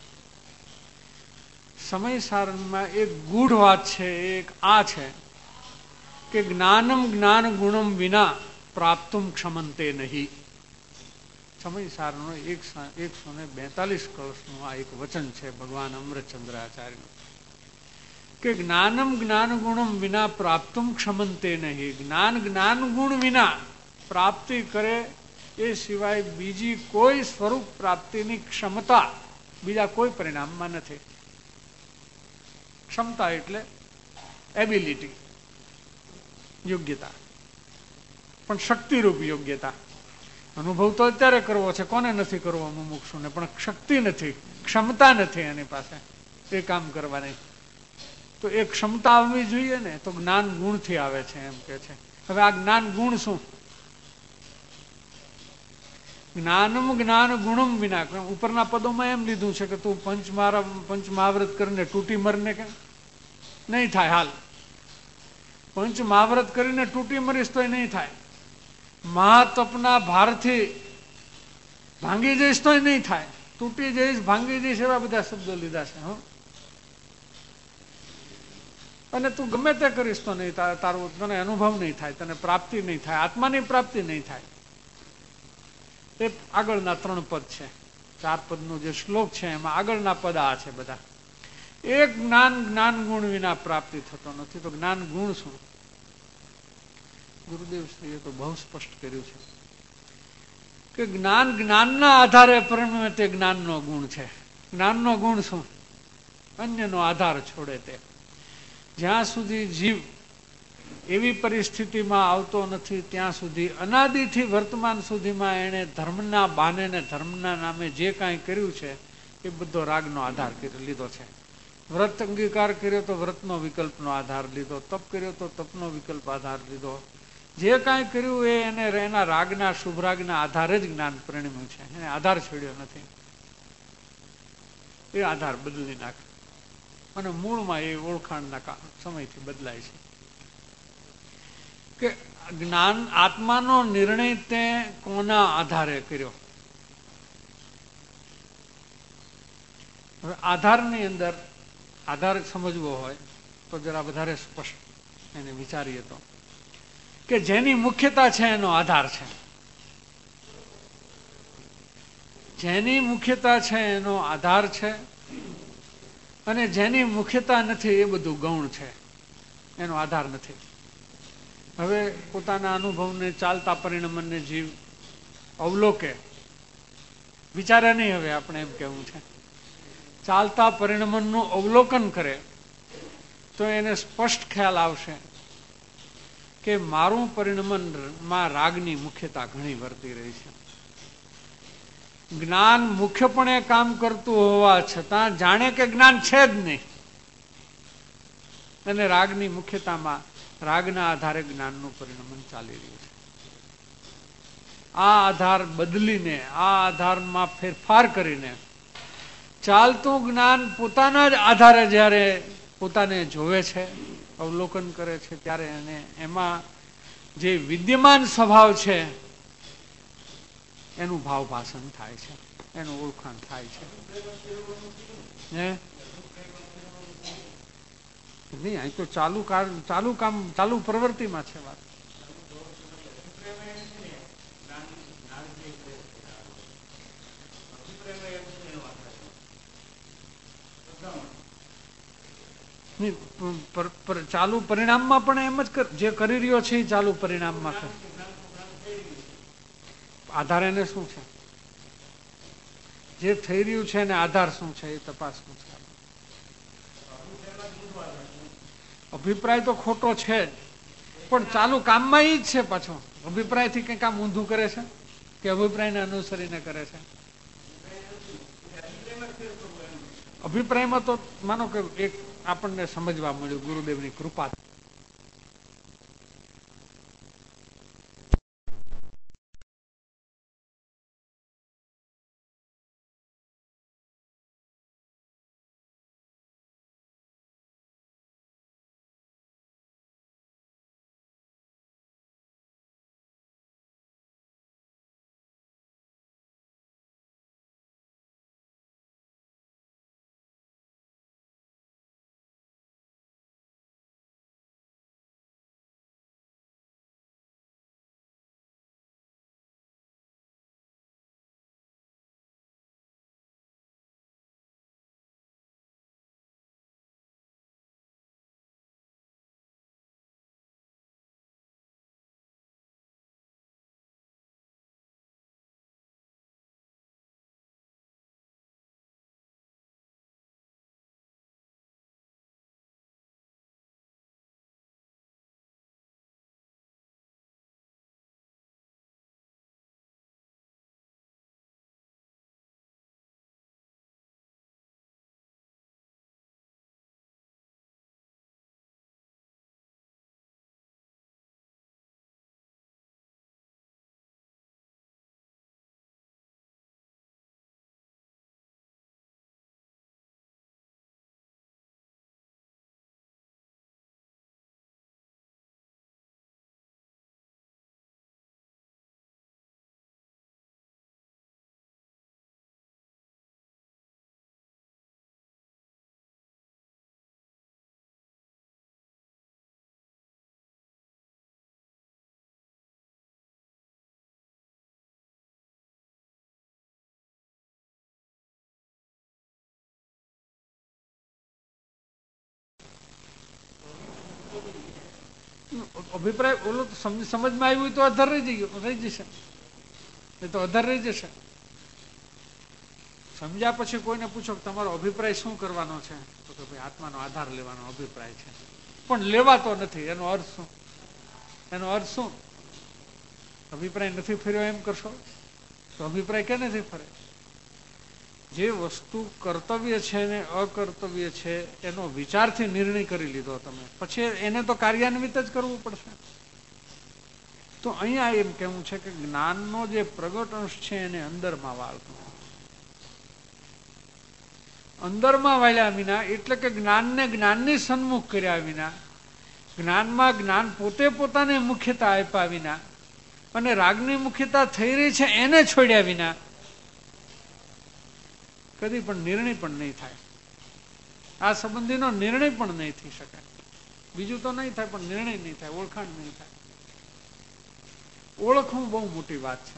સમય સારણમાં એક ગૂઢ વાત છે, એક આ છે કે જ્ઞાનમ જ્ઞાન ગુણમ વિના પ્રાપ્તુમ ક્ષમંતે નહીં. સમય સારનો 142 કળશનું આ એક વચન છે ભગવાન અમૃતચંદ્રાચાર્યનું કે જ્ઞાનમ જ્ઞાન ગુણમ વિના પ્રાપ્તુમ ક્ષમંતે નહીં. જ્ઞાન જ્ઞાન ગુણ વિના પ્રાપ્તિ કરે એ સિવાય બીજી કોઈ સ્વરૂપ પ્રાપ્તિની ક્ષમતા બીજા કોઈ પરિણામમાં નથી. ક્ષમતા એટલે એબિલિટી, યોગ્યતા, પણ શક્તિરૂપ યોગ્યતા. અનુભવ તો અત્યારે કરવો છે, કોને નથી કરવો મુમુક્ષુને, પણ શક્તિ નથી, ક્ષમતા નથી એની પાસે એ કામ કરવાની. તો એ ક્ષમતા આવવી જોઈએ ને, તો જ્ઞાન ગુણથી આવે છે એમ કે છે. હવે આ જ્ઞાન ગુણ શું? જ્ઞાનમ જ્ઞાન ગુણમ વિના. ઉપરના પદોમાં એમ લીધું છે કે તું પંચ મહાવ્રત કરીને તૂટી મરને કે નહીં થાય. હાલ પંચ મહાવ્રત કરીને તૂટી મરીશ તોય નહીં થાય. મહાતપના ભારથી ભાંગી જઈશ તોય નહીં થાય. તૂટી જઈશ, ભાંગી જઈશ, એવા બધા શબ્દો લીધા છે. અને તું ગમે તે કરીશ તો નહીં, તારું તને અનુભવ નહીં થાય, તને પ્રાપ્તિ નહીં થાય, આત્માની પ્રાપ્તિ નહીં થાય. એ આગળના 3 પદ છે, 4 પદનો જે શ્લોક છે એમાં આગળના પદ આ છે બધા. એક જ્ઞાન જ્ઞાન ગુણ વિના પ્રાપ્તિ થતો નથી. તો જ્ઞાન ગુણ શું? ગુરુદેવ શ્રીએ તો બહુ સ્પષ્ટ કર્યું છે કે જ્ઞાન જ્ઞાનના આધારે પરિણમે તે જ્ઞાનનો ગુણ છે. જ્ઞાનનો ગુણ શું? અન્યનો આધાર છોડે તે. જ્યાં સુધી જીવ એવી પરિસ્થિતિમાં આવતો નથી ત્યાં સુધી અનાદિથી વર્તમાન સુધીમાં એણે ધર્મના બાને ને ધર્મના નામે જે કાંઈ કર્યું છે એ બધો રાગનો આધાર લીધો છે. વ્રત અંગીકાર કર્યો તો વ્રતનો વિકલ્પનો આધાર લીધો, તપ કર્યો તો તપનો વિકલ્પ આધાર લીધો. જે કાંઈ કર્યું એ એને એના રાગના શુભરાગના આધારે જ જ્ઞાન પરિણમ્યું છે. એને આધાર છોડ્યો નથી. એ આધાર બદલી નાખે અને મૂળમાં એ ઓળખાણના સમયથી બદલાય છે કે જ્ઞાન આત્માનો નિર્ણય તે કોના આધારે કર્યો. હવે આધારની અંદર આધાર સમજવો હોય તો જરા વધારે સ્પષ્ટ એને વિચારીએ તો કે જેની મુખ્યતા છે એનો આધાર છે, જેની મુખ્યતા છે એનો આધાર છે, અને જેની મુખ્યતા નથી એ બધું ગૌણ છે, એનો આધાર નથી. હવે પોતાના અનુભવને ચાલતા પરિણમને જીવ અવલોકે, વિચારે નહીં. હવે આપણે એમ કેવું છે ચાલતા પરિણમનનું અવલોકન કરે તો એને સ્પષ્ટ ખ્યાલ આવશે કે મારું પરિણમનમાં રાગની મુખ્યતા ઘણી વર્તી રહી છે. જ્ઞાન મુખ્યપણે કામ કરતું હોવા છતાં જાણે કે જ્ઞાન છે જ નહીં, અને રાગની મુખ્યતામાં રાગના આધારે જ્ઞાનનું પરિણમન ચાલી રહ્યું છે. આ આધાર બદલીને, આ આધારમાં ફેરફાર કરીને ચાલતું જ્ઞાન પોતાના જ આધારે જ્યારે પોતાને જોવે છે, અવલોકન કરે છે, ત્યારે એને એમાં જે વિદ્યમાન સ્વભાવ છે એનું ભાવ ભાષણ થાય છે, એનું ઓળખાણ થાય છે. નહીં, અહીં તો ચાલુ પ્રવૃત્તિમાં છે વાત. ચાલુ પરિણામમાં પણ એમ જ જે કરી રહ્યો છે એ ચાલુ પરિણામમાં કરે. આધાર એને શું છે? જે થઈ રહ્યું છે એને આધાર શું છે એ તપાસવું છે. અભિપ્રાય તો ખોટો છે જ, પણ ચાલુ કામમાં એ જ છે. પાછો અભિપ્રાયથી કંઈ કામ ઊંધું કરે છે કે અભિપ્રાયને અનુસરીને કરે છે? અભિપ્રાયમાં તો માનો કે એક આપણને સમજવા મળ્યું ગુરુદેવની કૃપા. અભિપ્રાય ઓલો સમજમાં આવ્યું હોય તો અધર રહી જશે, એ તો અધર રહી જશે. સમજ્યા પછી કોઈને પૂછો કે તમારો અભિપ્રાય શું કરવાનો છે, તો કે ભાઈ આત્માનો આધાર લેવાનો અભિપ્રાય છે, પણ લેવાતો નથી. એનો અર્થ શું? એનો અર્થ શું? અભિપ્રાય નથી ફર્યો એમ કરશો તો અભિપ્રાય કે નથી ફરે? જે વસ્તુ કર્તવ્ય છે ને અકર્તવ્ય છે એનો વિચારથી નિર્ણય કરી લીધો તમે, પછી એને તો કાર્યાન્વિત જ કરવું પડશે. તો અહીંયા એમ કેવું છે કે જ્ઞાનનો જે પ્રગટ અંશ છે એને અંદરમાં વાળતો, અંદરમાં વાળ્યા વિના, એટલે કે જ્ઞાનને જ્ઞાનની સન્મુખ કર્યા વિના, જ્ઞાનમાં જ્ઞાન પોતે પોતાને મુખ્યતા આપ્યા વિના અને રાગની મુખ્યતા થઈ રહી છે એને છોડ્યા વિના કદી પણ નિર્ણય પણ નહીં થાય. આ સંબંધીનો નિર્ણય પણ નહીં થઈ શકે. બીજું તો નહીં થાય પણ નિર્ણય નહીં થાય, ઓળખાણ નહીં થાય. ઓળખવું બહુ મોટી વાત છે.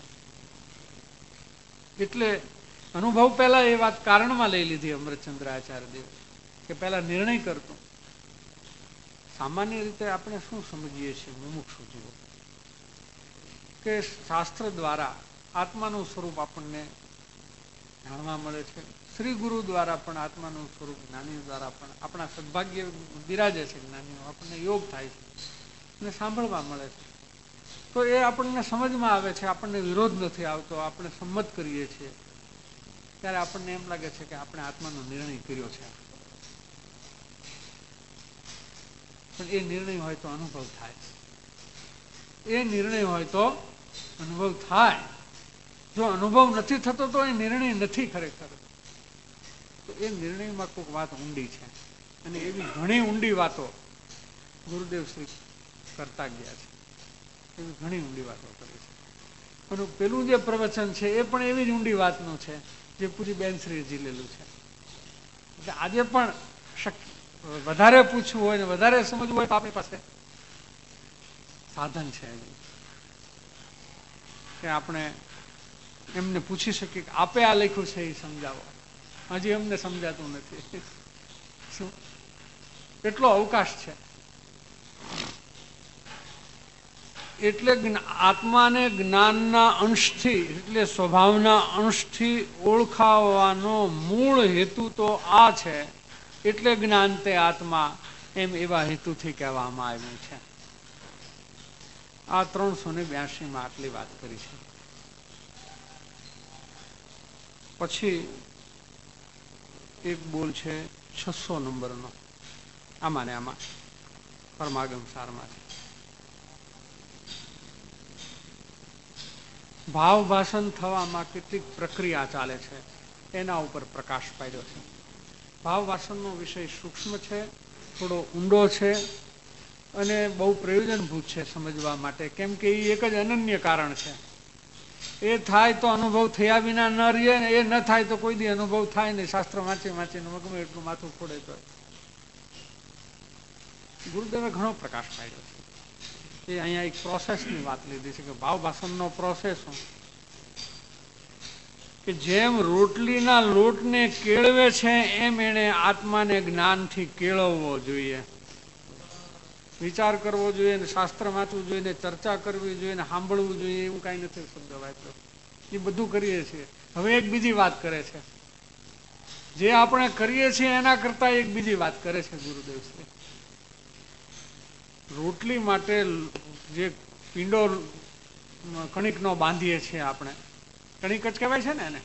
એટલે અનુભવ પહેલા એ વાત કારણમાં લઈ લીધી અમૃતચંદ્ર આચાર્ય દેવ કે પહેલા નિર્ણય કરતો. સામાન્ય રીતે આપણે શું સમજીએ છીએ મુમુક્ષુ જીવો કે શાસ્ત્ર દ્વારા આત્માનું સ્વરૂપ આપણને જાણવા મળે છે, શ્રી ગુરુ દ્વારા પણ આત્માનું સ્વરૂપ, જ્ઞાની દ્વારા પણ આપણા સદભાગ્ય બિરાજે છે જ્ઞાનીઓ, આપણને યોગ થાય છે અને સાંભળવા મળે છે. તો એ આપણને સમજમાં આવે છે, આપણને વિરોધ નથી આવતો, આપણે સંમત કરીએ છીએ. ત્યારે આપણને એમ લાગે છે કે આપણે આત્માનો નિર્ણય કર્યો છે. પણ એ નિર્ણય હોય તો અનુભવ થાય, એ નિર્ણય હોય તો અનુભવ થાય. જો અનુભવ નથી થતો તો એ નિર્ણય નથી ખરેખર. તો એ નિર્ણયમાં કોઈક વાત ઊંડી છે અને એવી ઘણી ઊંડી વાતો ગુરુદેવ શ્રી કરતા ગયા છે, એવી ઘણી ઊંડી વાતો કરી છે. અને પેલું જે પ્રવચન છે એ પણ એવી જ ઊંડી વાતનું છે જે પૂરી બેનશ્રીએ ઝીલેલું છે. એટલે આજે પણ વધારે પૂછવું હોય ને વધારે સમજવું હોય તો આપણી પાસે સાધન છે કે આપણે એમને પૂછી શકીએ કે આપે આ લખ્યું છે એ સમજાવો. હજી અમને સમજાતું નથી. શું એટલો અવકાશ છે. એટલે આત્માને જ્ઞાનના અંશથી, એટલે સ્વભાવના અંશથી ઓળખાવાનો મૂળ હેતુ તો આ છે. એટલે જ્ઞાન તે આત્મા એમ એવા હેતુથી કહેવામાં આવ્યું છે. આ 382 આટલી વાત કરી છે. પછી એક બોલ છે 600 નંબરનો, આમાં ને આમાં પરમાગમ સારમાં છે. ભાવ ભાષણ થવામાં કેટલીક પ્રક્રિયા ચાલે છે એના ઉપર પ્રકાશ પાડ્યો છે. ભાવ ભાષણનો વિષય સૂક્ષ્મ છે, થોડો ઊંડો છે અને બહુ પ્રયોજનભૂત છે સમજવા માટે. કેમ કે એ એક જ અનન્ય કારણ છે. એ થાય તો અનુભવ થયા વિના ન રહે ને એ ન થાય તો કોઈ દી અનુભવ થાય નહીં. શાસ્ત્ર વાંચીને ગમે એટલું માથું ફોડે તો. ગુરુદેવે ઘણો પ્રકાશ પાડ્યો છે. એ અહીંયા એક પ્રોસેસની વાત લીધી છે કે ભાવ ભાષણનો પ્રોસેસ કે જેમ રોટલીના લોટને કેળવે છે એમ એને આત્માને જ્ઞાનથી કેળવવો જોઈએ, વિચાર કરવો જોઈએ, ને શાસ્ત્ર વાંચવું જોઈએ, ને ચર્ચા કરવી જોઈએ, ને સાંભળવું જોઈએ. એવું કાંઈ નથી શબ્દ વાંચ્યો, એ બધું કરીએ છીએ. હવે એક બીજી વાત કરે છે, જે આપણે કરીએ છીએ એના કરતા એક બીજી વાત કરે છે ગુરુદેવ શ્રી. રોટલી માટે જે પીંડો કણિકનો બાંધીએ છીએ આપણે, કણિક જ કહેવાય છે ને એને,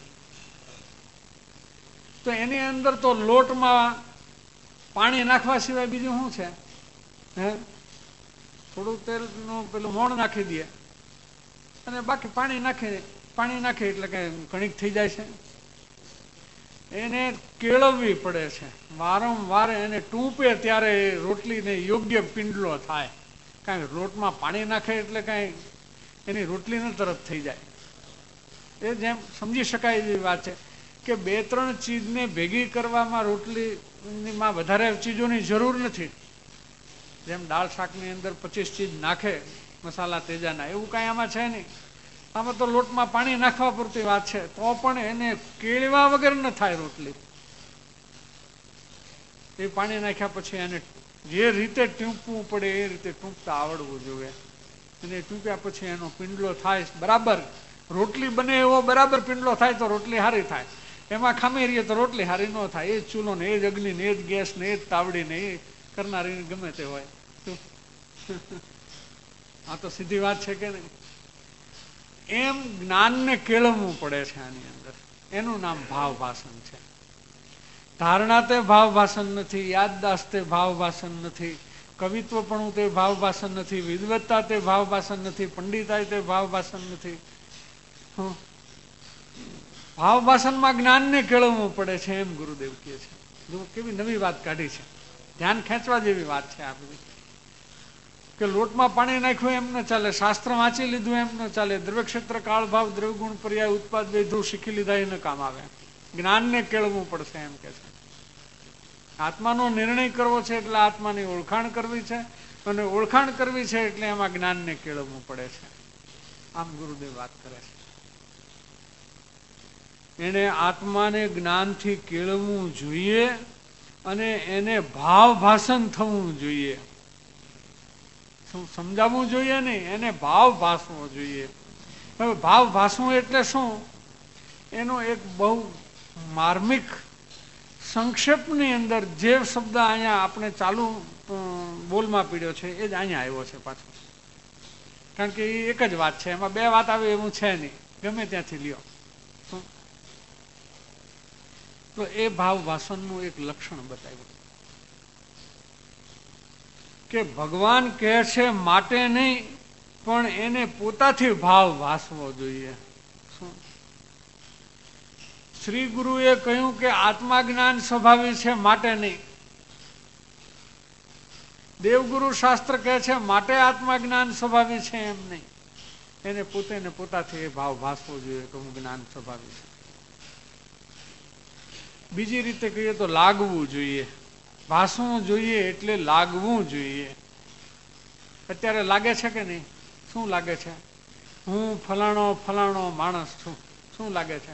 તો એની અંદર તો લોટમાં પાણી નાખવા સિવાય બીજું શું છે? હે, થોડું તેલનું પેલું મોણ નાખી દે અને બાકી પાણી નાખે એટલે કે કણિક થઈ જાય છે. એને કેળવવી પડે છે વારંવાર, એને ટૂંપે ત્યારે રોટલીને યોગ્ય પિંડલો થાય. કારણ કે લોટમાં પાણી નાખે એટલે કાંઈ એની રોટલીને તરત થઈ જાય. એ જેમ સમજી શકાય એવી વાત છે કે 2-3 ચીજને ભેગી કરવામાં રોટલીમાં વધારે ચીજોની જરૂર નથી. જેમ દાળ શાકની અંદર 25 ચીજ નાખે મસાલા તેજાના, એવું કાંઈ આમાં છે નહીં. આમાં તો લોટમાં પાણી નાખવા પૂરતી વાત છે, તો પણ એને કેળવા વગર ન થાય રોટલી. એ પાણી નાખ્યા પછી એને જે રીતે ટૂંકવું પડે એ રીતે ટૂંકતા આવડવું જોઈએ. અને ટૂંક્યા પછી એનો પિંડલો થાય બરાબર. રોટલી બને એવો બરાબર પિંડલો થાય તો રોટલી સારી થાય. એમાં ખામી રહીએ તો રોટલી સારી ન થાય. એ જ ચૂલો ને, એ જ અગ્નિ ને, એ જ ગેસ ને, એ જ તાવડી ને, એ કરનારી ગમે તે હોય. આ તો સીધી વાત છે કે નહીં? એમ જ્ઞાનને કેળવવું પડે છે આની અંદર. એનું નામ ભાવ ભાષણ છે. ધારણા તે ભાવ ભાષણ નથી, યાદદાસ્ત તે ભાવ ભાષણ નથી, કવિત્વપણું તે ભાવ ભાષણ નથી, વિદવત્તા તે ભાવ ભાષણ નથી, પંડિતાઈ તે ભાવ ભાષણ નથી. ભાવ ભાષણમાં જ્ઞાનને કેળવવું પડે છે એમ ગુરુદેવ કહે છે. જો કેવી નવી વાત કાઢી છે, ધ્યાન ખેંચવા જેવી વાત છે આ બધી. કે લોટમાં પાણી નાખ્યું એમ ન ચાલે, શાસ્ત્ર વાંચી લીધું એમ ન ચાલે, દ્રવ્ય ક્ષેત્ર કાળ ભાવ દ્રવ્ય ગુણ પર્યાય ઉત્પાદ વેધું શીખી લીધા એ ન કામ આવે. જ્ઞાનને કેળવવું પડશે એમ કે છે. આત્માનો નિર્ણય કરવો છે એટલે આત્માની ઓળખાણ કરવી છે, અને ઓળખાણ કરવી છે એટલે એમાં જ્ઞાનને કેળવવું પડે છે. આમ ગુરુદેવ વાત કરે છે. એને આત્માને જ્ઞાનથી કેળવવું જોઈએ અને એને ભાવ ભાષણ થવું જોઈએ. સમજાવવું જોઈએ નહીં, એને ભાવ ભાષવો જોઈએ. હવે ભાવ ભાષવું એટલે શું? એનો એક બહુ માર્મિક સંક્ષેપની અંદર જે શબ્દ અહીંયા આપણે ચાલુ બોલમાં પીડ્યો છે એ જ અહીંયા આવ્યો છે પાછો. કારણ કે એ એક જ વાત છે, એમાં બે વાત આવે એવું છે નહીં, ગમે ત્યાંથી લ્યો. તો એ ભાવ ભાષણનું એક લક્ષણ બતાવ્યું કે ભગવાન કહે છે માટે નહીં, પણ એને પોતાથી ભાવ ભાસવો જોઈએ. શ્રી ગુરુએ કહ્યું કે આત્મા જ્ઞાન સ્વભાવી છે માટે નહીં. દેવગુરુ શાસ્ત્ર કહે છે માટે આત્મા જ્ઞાન સ્વભાવી છે એમ નહીં. એને પોતે ને પોતાથી એ ભાવ ભાસવો જોઈએ કે હું જ્ઞાન સ્વભાવી છે. બીજી રીતે કહીએ તો લાગવું જોઈએ. ભાસવું જોઈએ એટલે લાગવું જોઈએ. અત્યારે લાગે છે કે નહીં? શું લાગે છે? હું ફલાણો ફલાણો માણસ છું. શું લાગે છે?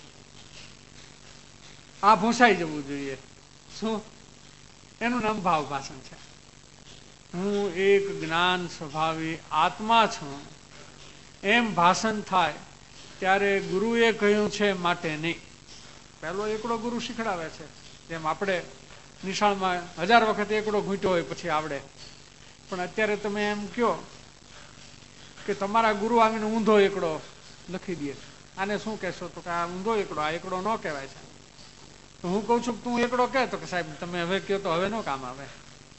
આ ભૂસાઈ જવું જોઈએ. શું? એનું નામ ભાવ ભાષણ છે. હું એક જ્ઞાન સ્વભાવી આત્મા છું એમ ભાષણ થાય ત્યારે ગુરુએ કહ્યું છે માટે નહીં. પહેલો એકડો ગુરુ શીખડાવે છે, જેમ આપણે નિશાળમાં 1000 વખત એકડો ઘૂંટ્યો હોય પછી આવડે. પણ અત્યારે તમે એમ કહો કે તમારા ગુરુ આવીને ઊંધો એકડો લખી દે, આને શું કહેશો? તો કે આ ઊંધો એકડો, આ એકડો ન કહેવાય છે. તો હું કઉ છું તું એકડો કહે, તો કે સાહેબ તમે હવે કહો તો હવે નો કામ આવે.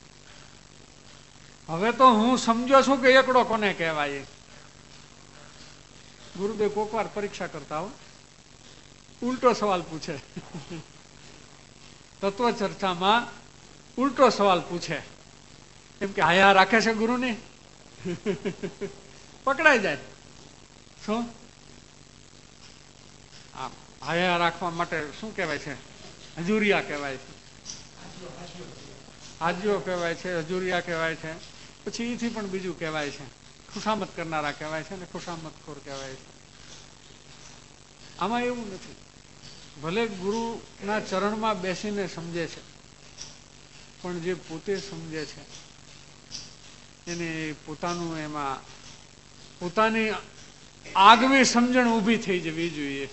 હવે તો હું સમજો છું કે એકડો કોને કહેવાય. ગુરુદેવ કોક વાર પરીક્ષા કરતા હો, ઉલટો સવાલ પૂછે. તત્વ ચર્ચામાં ઉલટો સવાલ પૂછે, એમ કે હાયા રાખે છે ગુરુની. પકડાઈ જાય. શું હાયા રાખવા માટે શું કહેવાય છે? હજુરિયા કહેવાય છે, હાજીઓ કહેવાય છે, હજુરિયા કહેવાય છે. પછી એથી પણ બીજું કહેવાય છે, ખુશામત કરનારા કહેવાય છે ને ખુશામતખોર કહેવાય છે. આમાં એવું નથી. ભલે ગુરુના ચરણમાં બેસીને સમજે છે, પણ જે પોતે સમજે છે એને પોતાનું એમાં પોતાની આગવી સમજણ ઊભી થઈ જવી જોઈએ.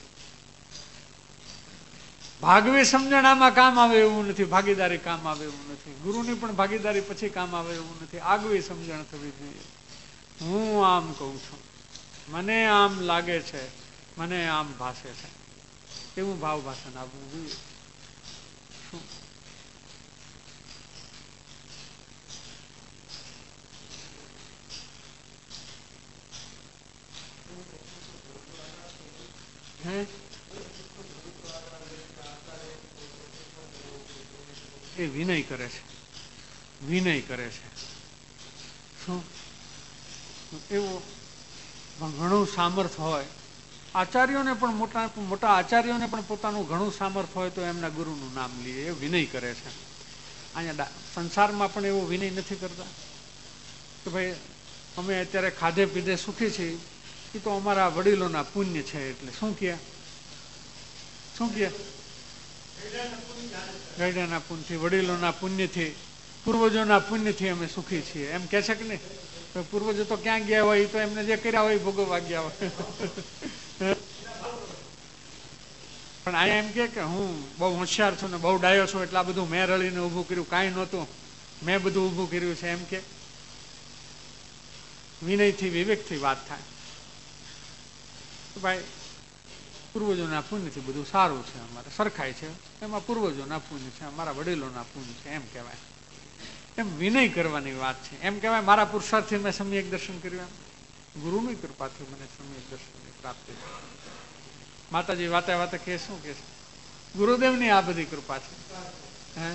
ભાગવી સમજણ આમાં કામ આવે એવું નથી, ભાગીદારી કામ આવે એવું નથી. ગુરુની પણ ભાગીદારી પછી કામ આવે એવું નથી. આગવી સમજણ થવી જોઈએ. હું આમ કહું છું, મને આમ લાગે છે, મને આમ ભાષે છે, એવું ભાવ ભાષણ આપવું જોઈએ. શું હે? એ વિનય કરે છે, વિનય કરે છે. શું એવું ઘણું સામર્થ્ય હોય આચાર્યોને પણ, મોટા મોટા આચાર્યોને પણ પોતાનું ઘણું સામર્થ્ય હોય તો એમના ગુરુનું નામ લે, એ વિનય કરે છે. અહીંયા સંસારમાં પણ એવો વિનય નથી કરતા કે ભાઈ અમે અત્યારે ખાધે પીધે સુખી છીએ, એ તો અમારા વડીલોના પુણ્ય છે. એટલે શું કહે? શું કહે? ગયડાના પુણ્યથી, વડીલોના પુણ્યથી પૂર્વજોના પુણ્યથી અમે સુખી છીએ એમ કે છે કે નહીં? પૂર્વજો તો ક્યાં ગયા હોય, તો એમને જે કર્યા હોય ભોગવવા ગયા હોય. પણ અહીંયા એમ કે હું બહુ હોશિયાર છું ને બહુ ડાયો છું એટલે આ બધું મેં રળીને ઊભું કર્યું, કાંઈ નહોતું, મેં બધું ઊભું કર્યું છે એમ કે. વિનયથી વિવેકથી વાત થાય તો ભાઈ પૂર્વજોના પુણ્યથી બધું સારું છે, અમારે સરખાય છે એમાં પૂર્વજોના પુણ્ય છે, અમારા વડીલોના પુણ્ય છે એમ કહેવાય. એમ વિનય કરવાની વાત છે. એમ કહેવાય મારા પુરુષાર્થથી મેં સમ્યક દર્શન કર્યું, એમ ગુરુની કૃપાથી મને સમ્યક દર્શનની પ્રાપ્તિ થઈ. માતાજી વાતે વાતે કે શું કે છે? ગુરુદેવની આ બધી કૃપા છે. હે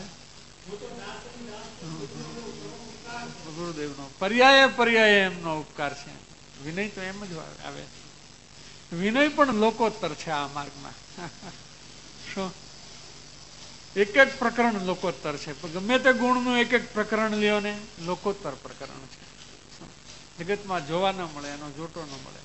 ગુરુદેવનો પર્યાય એમનો ઉપકાર છે. વિનય તો એમ જ આવે. વિનય પણ લોકોત્તર છે આ માર્ગમાં. શું એક એક પ્રકરણ લોકોત્તર છે. ગમે તે ગુણનું એક એક પ્રકરણ લ્યો ને, લોકોત્તર પ્રકરણ છે. જગતમાં જોવા ન મળે, એનો જોટો ન મળે.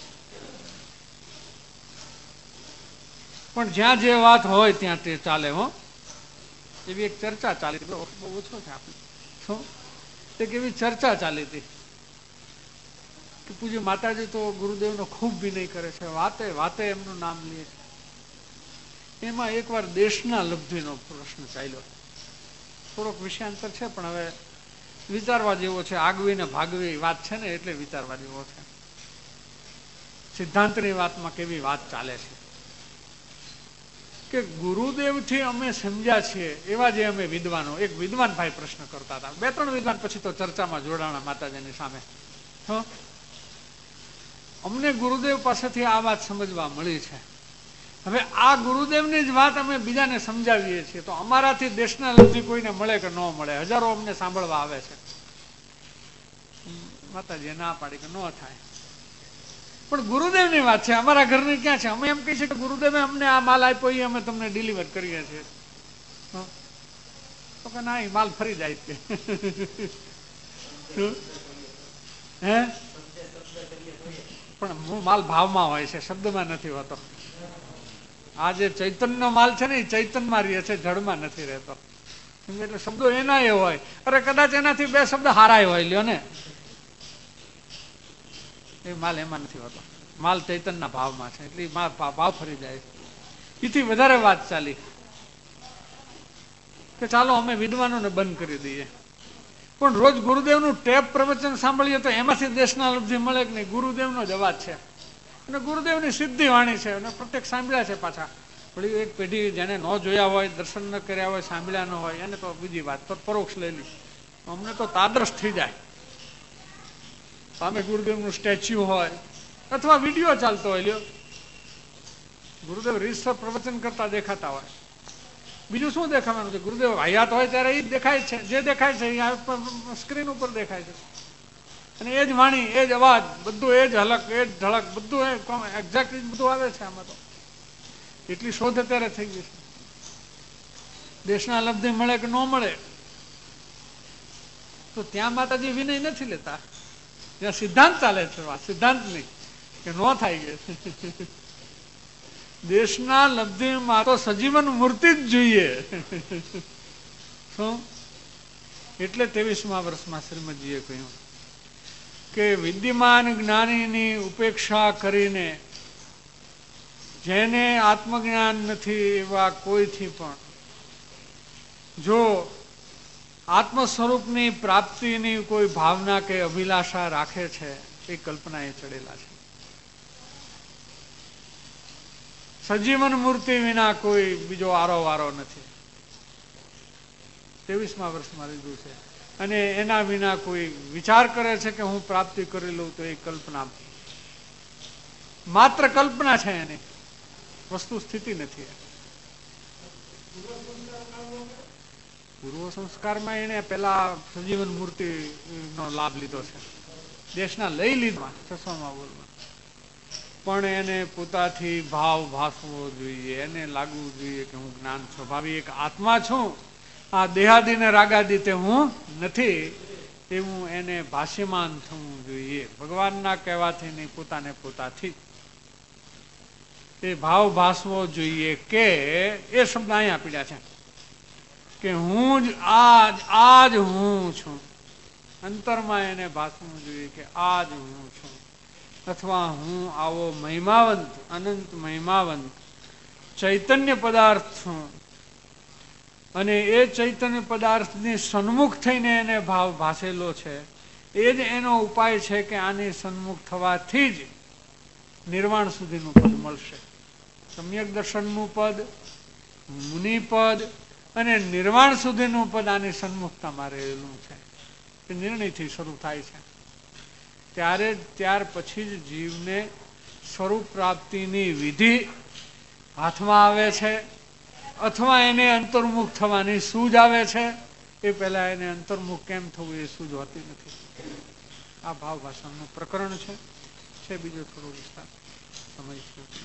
પણ જ્યાં જે વાત હોય ત્યાં તે ચાલે. હો, એવી એક ચર્ચા ચાલી હતી, બહુ ઓછો છે આપણે. શું એક એવી ચર્ચા ચાલી હતી કે પૂજ્ય માતાજી તો ગુરુદેવનો ખૂબ વિનય કરે છે, વાતે વાતે એમનું નામ લે છે. એમાં એકવાર દેશના લબ્ધિનો પ્રશ્ન ચાલ્યો. થોડોક વિષયાંતર છે પણ હવે વિચારવા જેવો છે. આગવી ને ભાગવી વાત છે ને એટલે વિચારવા જેવો છે. સિદ્ધાંતની વાતમાં કેવી વાત ચાલે છે કે ગુરુદેવથી અમે સમજ્યા છીએ એવા જે અમે વિદ્વાનો. એક વિદ્વાન ભાઈ પ્રશ્ન કરતા હતા, 2-3 વિદ્વાન પછી તો ચર્ચામાં જોડાણા માતાજીની સામે. અમને ગુરુદેવ પાસેથી આ વાત સમજવા મળી છે. હવે આ ગુરુદેવની જ વાત અમે બીજાને સમજાવીએ છીએ તો અમારાથી દેશના લબ્ધિ કોઈને મળે કે ન મળે? હજારો અમને સાંભળવા આવે છે. માતાજીએ ના પાડી કે ન થાય. પણ ગુરુદેવની વાત છે, અમારા ઘરની ક્યાં છે? અમે એમ કહીએ છીએ કે ગુરુદેવે અમને આ માલ આપ્યો એ અમે તમને ડિલિવર કરીએ છીએ. તો કે ના, એ માલ ફરી જાય છે. હે પણ માલ ભાવમાં હોય છે, શબ્દમાં નથી હોતો. આ જે ચૈતન્ય માલ છે ને એ ચૈતનમાં રહે છે, જળમાં નથી રહેતો. એટલે શબ્દો એના એ હોય. અરે કદાચ એનાથી 2 શબ્દ હારાય હોય, લ્યો ને, એ માલ એમાં નથી હોતો. માલ ચૈતનના ભાવમાં છે એટલે ભાવ ફરી જાય. એથી વધારે વાત ચાલી કે ચાલો અમે વિદ્વાનોને બંધ કરી દઈએ. પણ રોજ ગુરુદેવનું ટેપ પ્રવચન સાંભળીએ તો એમાંથી દેશના લબ્ધિ મળે કે નહીં? ગુરુદેવનો જ અવાજ છે અને ગુરુદેવની સિદ્ધિ વાણી છે અને પ્રત્યેક સાંભળ્યા છે. પાછા વળી એક પેઢી જેને ન જોયા હોય, દર્શન ન કર્યા હોય, સાંભળ્યા ન હોય, એને તો બીજી વાત પરોક્ષ લઈ લી. અમને તો તાદરશ થઈ જાય. સામે ગુરુદેવનું સ્ટેચ્યુ હોય અથવા વિડીયો ચાલતો હોય, લ્યો, ગુરુદેવ રીતસર પ્રવચન કરતા દેખાતા હોય. બીજું શું દેખાવાનું છે? ગુરુદેવ હયાત હોય ત્યારે એ જ દેખાય છે. જે દેખાય છે એ સ્ક્રીન ઉપર દેખાય છે. અને એ જ વાણી, એ જ અવાજ, બધું એ જ હલક, એ જ ઢળક, બધું એક્ઝેક્ટ બધું આવે છે. આમાં તો એટલી શોધ અત્યારે થઈ ગઈ છે. દેશના લબ્ધિ મળે કે ન મળે તો ત્યાં માતાજી વિનય નથી લેતા. ત્યાં સિદ્ધાંત ચાલે છે. સિદ્ધાંત નહીં કે ન થાય ગયે. દેશના લબ્ધિમાં તો સજીવન મૂર્તિ જ જોઈએ. શું? એટલે 23મા વર્ષમાં શ્રીમદજીએ કહ્યું કે વિદ્યમાન જ્ઞાનીની ઉપેક્ષા કરીને જેને આત્મજ્ઞાન નથી એવા કોઈથી પણ જો આત્મ સ્વરૂપની પ્રાપ્તિની કોઈ ભાવના કે અભિલાષા રાખે છે એ કલ્પના એ ચડેલા છે. સજીવન મૂર્તિ વિના કોઈ બીજો આરોવારો નથી. 23મા વર્ષમાં લીધું છે. અને એના વિના કોઈ વિચાર કરે છે કે હું પ્રાપ્તિ કરી લઉં તો એ કલ્પના, માત્ર કલ્પના છે. એની વસ્તુ સ્થિતિ નથી. પૂર્વ સંસ્કારમાં એને પેલા સજીવન મૂર્તિ નો લાભ લીધો છે. દેશના લઈ લીધા 600મા બોલમાં. પણ એને પોતાથી ભાવ ભાસવો જોઈએ. એને લાગવું જોઈએ કે હું જ્ઞાન સ્વભાવી એક આત્મા છું, આ દેહાદીને રાગાદી તે હું નથી, એવું એને ભાષ્યમાન થવું જોઈએ. ભગવાનના કહેવાથી નહીં, પોતાને પોતાથી એ ભાવ ભાસવો જોઈએ. કે એ શબ્દ અહીંયા પીડ્યા છે કે હું જ આજ હું છું. અંતરમાં એને ભાસવું જોઈએ કે આજ હું છું, અથવા હું આવો મહિમાવંત, અનંત મહિમાવંત ચૈતન્ય પદાર્થ છું, અને એ ચૈતન્ય પદાર્થની સન્મુખ થઈને એને ભાવ ભાસેલો છે. એ જ એનો ઉપાય છે કે આની સન્મુખ થવાથી જ નિર્વાણ સુધીનું પદ મળશે. સમ્યક દર્શનનું પદ, મુનિ પદ અને નિર્વાણ સુધીનું પદ આની સન્મુખતામાં રહેલું છે. એ નિર્ણયથી શરૂ થાય છે. ત્યાર પછી જ જીવને સ્વરૂપ પ્રાપ્તિની વિધિ હાથમાં આવે છે, અથવા એને અંતર્મુખ થવાની સૂઝ આવે છે. એ પહેલા એને અંતર્મુખ કેમ થવું એ સૂઝ હોતી નથી. આ ભાવ ભાષણનું પ્રકરણ છે. બીજો થોડો વિસ્તાર સમય છે.